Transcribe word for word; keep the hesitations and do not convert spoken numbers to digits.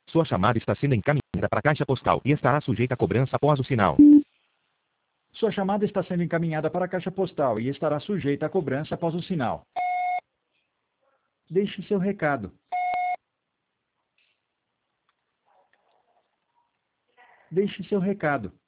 Sua chamada está sendo encaminhada para a caixa postal e estará sujeita a cobrança após o sinal. Sua chamada está sendo encaminhada para a caixa postal e estará sujeita a cobrança após o sinal. Deixe seu recado. Deixe seu recado.